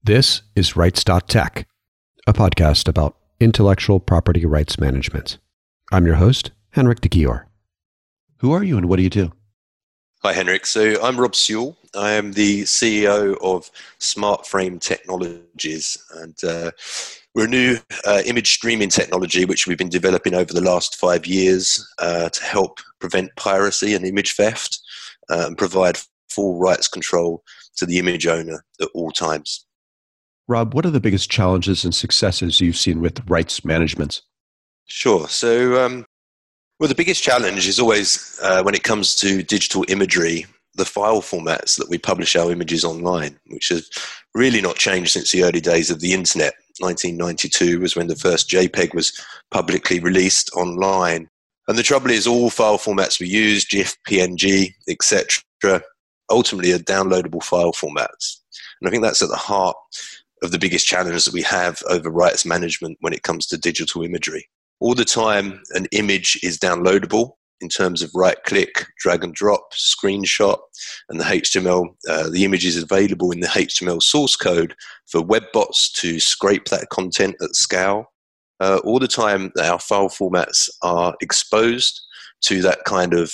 This is Rights.Tech, a podcast about intellectual property rights management. I'm your host, Henrik de Gior. Who are you and what do you do? Hi, Henrik. So I'm Rob Sewell. I am the CEO of SmartFrame Technologies, and we're a new image streaming technology which we've been developing over the last 5 years to help prevent piracy and image theft and provide full rights control to the image owner at all times. Rob, what are the biggest challenges and successes you've seen with rights management? Sure. So, well, the biggest challenge is always when it comes to digital imagery, the file formats that we publish our images online, which have really not changed since the early days of the internet. 1992 was when the first JPEG was publicly released online. And the trouble is all file formats we use, GIF, PNG, etc., ultimately are downloadable file formats. And I think that's at the heart of the biggest challenge that we have over rights management when it comes to digital imagery. All the time, an image is downloadable in terms of right-click, drag and drop, screenshot, and the HTML. The image is available in the HTML source code for web bots to scrape that content at scale. All the time, our file formats are exposed to that kind of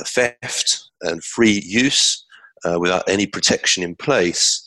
theft and free use without any protection in place.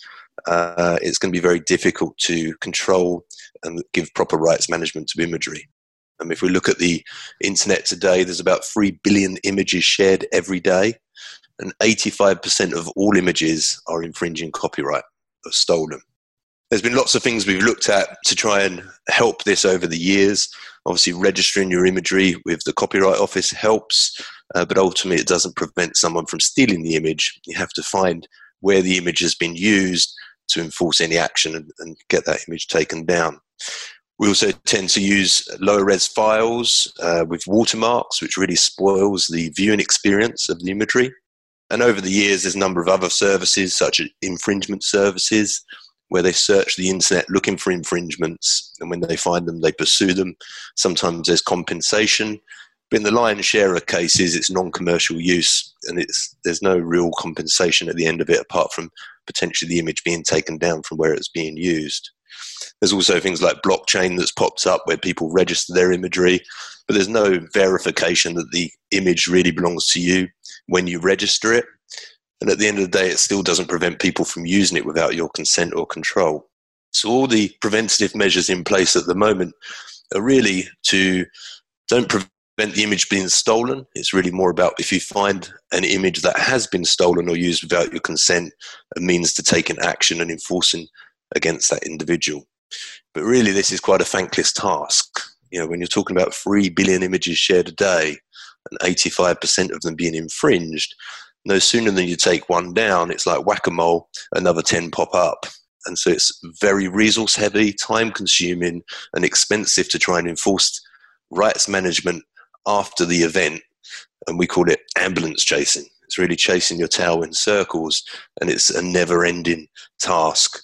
It's going to be very difficult to control and give proper rights management to imagery. If we look at the internet today, there's about 3 billion images shared every day, and 85% of all images are infringing copyright or stolen. There's been lots of things we've looked at to try and help this over the years. Obviously, registering your imagery with the Copyright Office helps, but ultimately it doesn't prevent someone from stealing the image. You have to find where the image has been used to enforce any action and get that image taken down. We also tend to use lower res files with watermarks, which really spoils the viewing experience of the imagery. And over the years, there's a number of other services, such as infringement services, where they search the internet looking for infringements. And when they find them, they pursue them. Sometimes there's compensation. But in the lion's share of cases, it's non-commercial use, and there's no real compensation at the end of it, apart from potentially the image being taken down from where it's being used. There's also things like blockchain that's popped up where people register their imagery, but there's no verification that the image really belongs to you when you register it. And at the end of the day, it still doesn't prevent people from using it without your consent or control. So all the preventative measures in place at the moment are really to don't prevent the image being stolen. It's really more about if you find an image that has been stolen or used without your consent, a means to taking action and enforcing against that individual. But really, this is quite a thankless task. You know, when you're talking about 3 billion images shared a day and 85% of them being infringed, no sooner than you take one down, it's like whack-a-mole, another 10 pop up. And so it's very resource heavy, time consuming and expensive to try and enforce rights management after the event. And we call it ambulance chasing. It's really chasing your tail in circles, and it's a never ending task.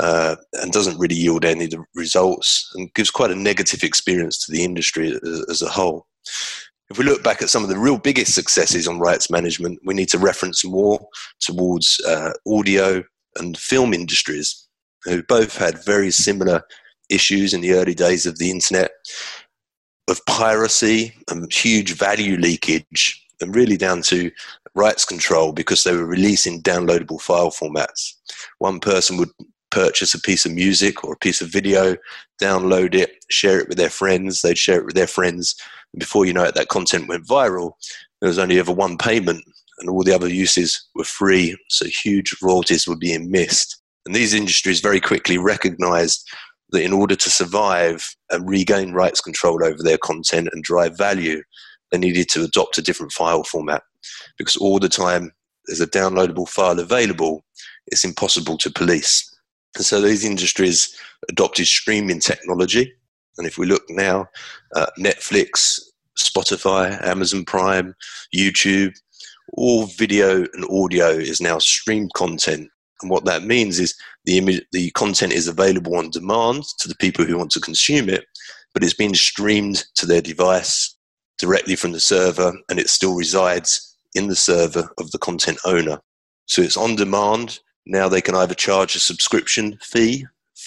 And doesn't really yield any of the results and gives quite a negative experience to the industry as a whole. If we look back at some of the real biggest successes on rights management, we need to reference more towards audio and film industries, who both had very similar issues in the early days of the internet, of piracy and huge value leakage, and really down to rights control because they were releasing downloadable file formats. One person would purchase a piece of music or a piece of video, download it, share it with their friends, they'd share it with their friends, and before you know it, that content went viral. There was only ever one payment, and all the other uses were free, so huge royalties were being missed. And these industries very quickly recognized that in order to survive and regain rights control over their content and drive value, they needed to adopt a different file format, because all the time there's a downloadable file available, it's impossible to police. And so these industries adopted streaming technology. And if we look now at Netflix, Spotify, Amazon Prime, YouTube, all video and audio is now streamed content. And what that means is the content is available on demand to the people who want to consume it, but it's being streamed to their device directly from the server, and it still resides in the server of the content owner. So it's on demand. Now they can either charge a subscription fee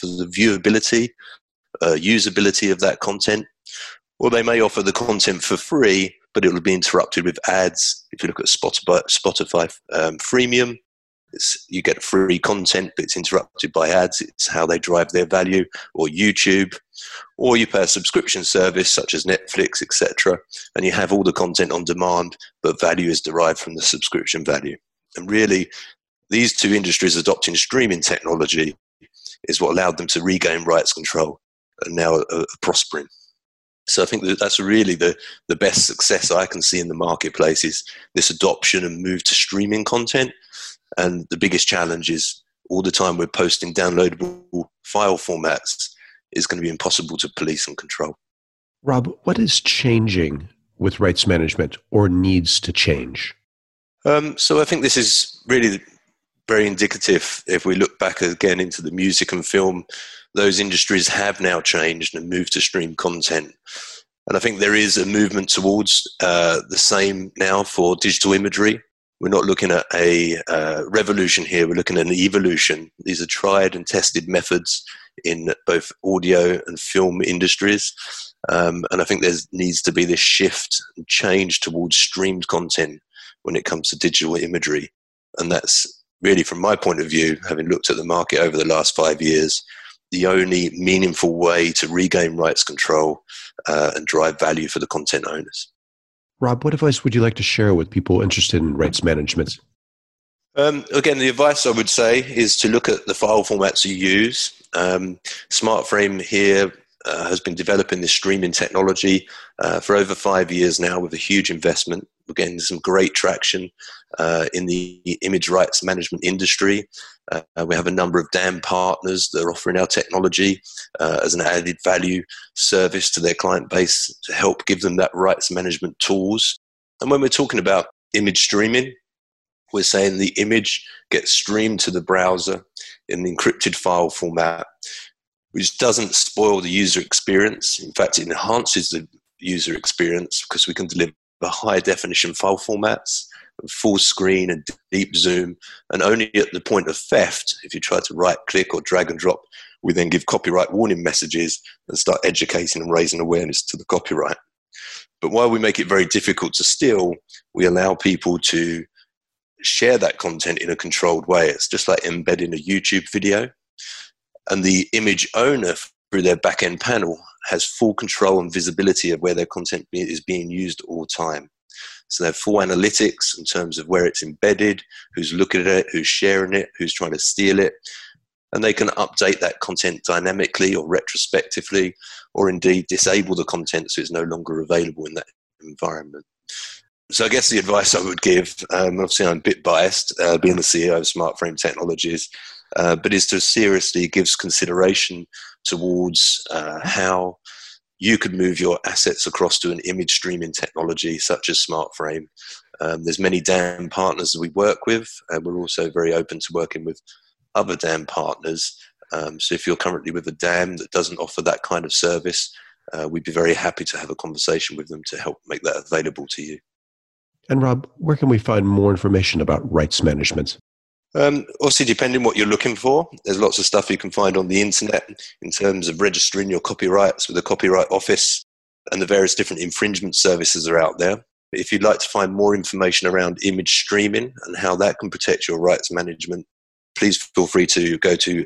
for the viewability, usability of that content, or they may offer the content for free, but it will be interrupted with ads. If you look at Spotify freemium, you get free content, but it's interrupted by ads. It's how they drive their value. Or YouTube, or you pay a subscription service such as Netflix, etc., and you have all the content on demand, but value is derived from the subscription value. And really, these two industries adopting streaming technology is what allowed them to regain rights control and now are prospering. So I think that's really the best success I can see in the marketplace is this adoption and move to streaming content. And the biggest challenge is all the time we're posting downloadable file formats is going to be impossible to police and control. Rob, what is changing with rights management or needs to change? So I think this is really very indicative. If we look back again into the music and film, those industries have now changed and moved to stream content. And I think there is a movement towards the same now for digital imagery. We're not looking at a revolution here, we're looking at an evolution. These are tried and tested methods in both audio and film industries. And I think there needs to be this shift and change towards streamed content when it comes to digital imagery. And that's really, from my point of view, having looked at the market over the last 5 years, the only meaningful way to regain rights control and drive value for the content owners. Rob, what advice would you like to share with people interested in rights management? Again, the advice I would say is to look at the file formats you use. SmartFrame here has been developing this streaming technology for over 5 years now with a huge investment. We're getting some great traction in the image rights management industry. We have a number of DAM partners that are offering our technology as an added value service to their client base to help give them that rights management tools. And when we're talking about image streaming, we're saying the image gets streamed to the browser in an encrypted file format, which doesn't spoil the user experience. In fact, it enhances the user experience because we can deliver high definition file formats, full screen and deep zoom, and only at the point of theft, if you try to right click or drag and drop, we then give copyright warning messages and start educating and raising awareness to the copyright. But while we make it very difficult to steal, we allow people to share that content in a controlled way. It's just like embedding a YouTube video. And the image owner, through their back-end panel, has full control and visibility of where their content is being used all the time. So they have full analytics in terms of where it's embedded, who's looking at it, who's sharing it, who's trying to steal it. And they can update that content dynamically or retrospectively, or indeed disable the content so it's no longer available in that environment. So I guess the advice I would give, obviously I'm a bit biased, being the CEO of SmartFrame Technologies, but is to seriously give consideration towards how you could move your assets across to an image streaming technology such as SmartFrame. There's many DAM partners that we work with, and we're also very open to working with other DAM partners. So if you're currently with a DAM that doesn't offer that kind of service, we'd be very happy to have a conversation with them to help make that available to you. And Rob, where can we find more information about rights management? Obviously, depending what you're looking for, there's lots of stuff you can find on the internet in terms of registering your copyrights with the Copyright Office, and the various different infringement services are out there. If you'd like to find more information around image streaming and how that can protect your rights management, please feel free to go to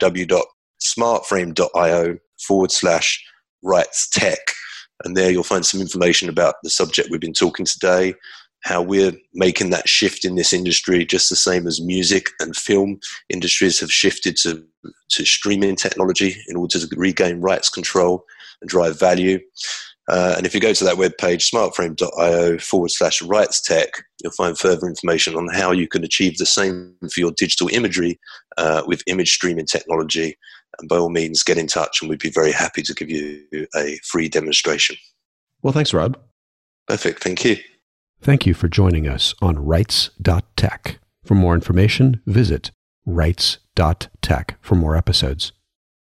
www.smartframe.io/rights-tech. And there you'll find some information about the subject we've been talking today, how we're making that shift in this industry, just the same as music and film industries have shifted to streaming technology in order to regain rights control and drive value. And if you go to that webpage, smartframe.io/rights-tech, you'll find further information on how you can achieve the same for your digital imagery with image streaming technology. And by all means, get in touch and we'd be very happy to give you a free demonstration. Well, thanks, Rob. Perfect. Thank you. Thank you for joining us on rights.tech. For more information, visit rights.tech for more episodes.